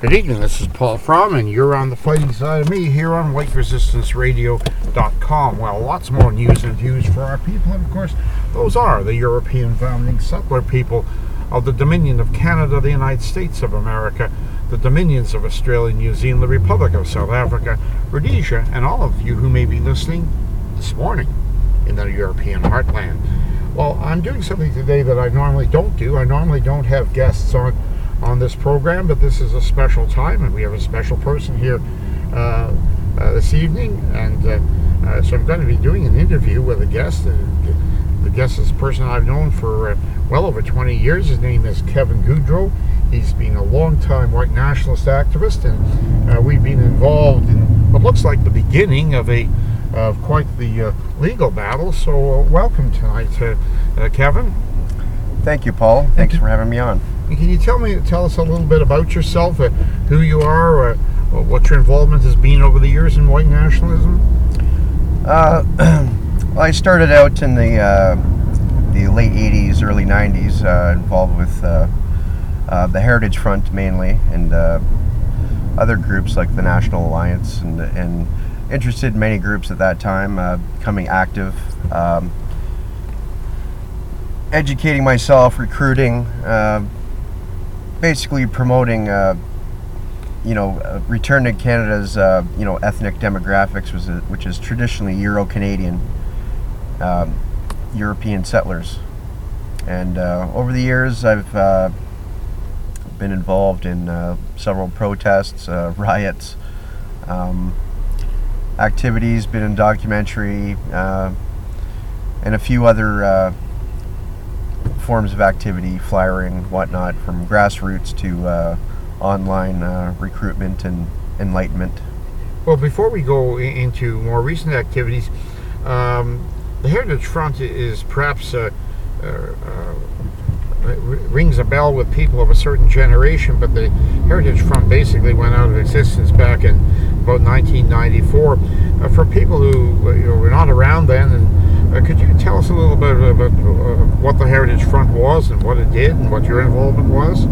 Good evening, this is Paul Fromm, and you're on the fighting side of me here on WhiteResistanceRadio.com. Well, lots more news and views for our people, and of course, those are the European founding settler people of the Dominion of Canada, the United States of America, the Dominions of Australia, New Zealand, the Republic of South Africa, Rhodesia, and all of you who may be listening this morning in the European heartland. Well, I'm doing something today that I normally don't do. I normally don't have guests on this program, but this is a special time, and we have a special person here this evening, and so I'm going to be doing an interview with a guest. The guest is a person I've known for well over 20 years. His name is Kevin Goudreau. He's been a long-time white nationalist activist, and we've been involved in what looks like the beginning of quite the legal battle. So welcome tonight, Kevin. Thank you, Paul. Thanks for having me on. Can you tell us a little bit about yourself, who you are, what your involvement has been over the years in white nationalism? Well, I started out in the late 80s, early 90s, involved with the Heritage Front mainly, and other groups like the National Alliance, and interested in many groups at that time, becoming active, educating myself, recruiting, basically promoting, return to Canada's, ethnic demographics, which is traditionally Euro-Canadian, European settlers. And over the years, I've been involved in several protests, riots, activities, been in documentary, and a few other forms of activity, flyering, whatnot, from grassroots to online recruitment and enlightenment. Well, before we go into more recent activities, the Heritage Front is perhaps rings a bell with people of a certain generation, but the Heritage Front basically went out of existence back in about 1994. For people who were not around then, and could you tell us a little bit about what the Heritage Front was and what it did and what your involvement was?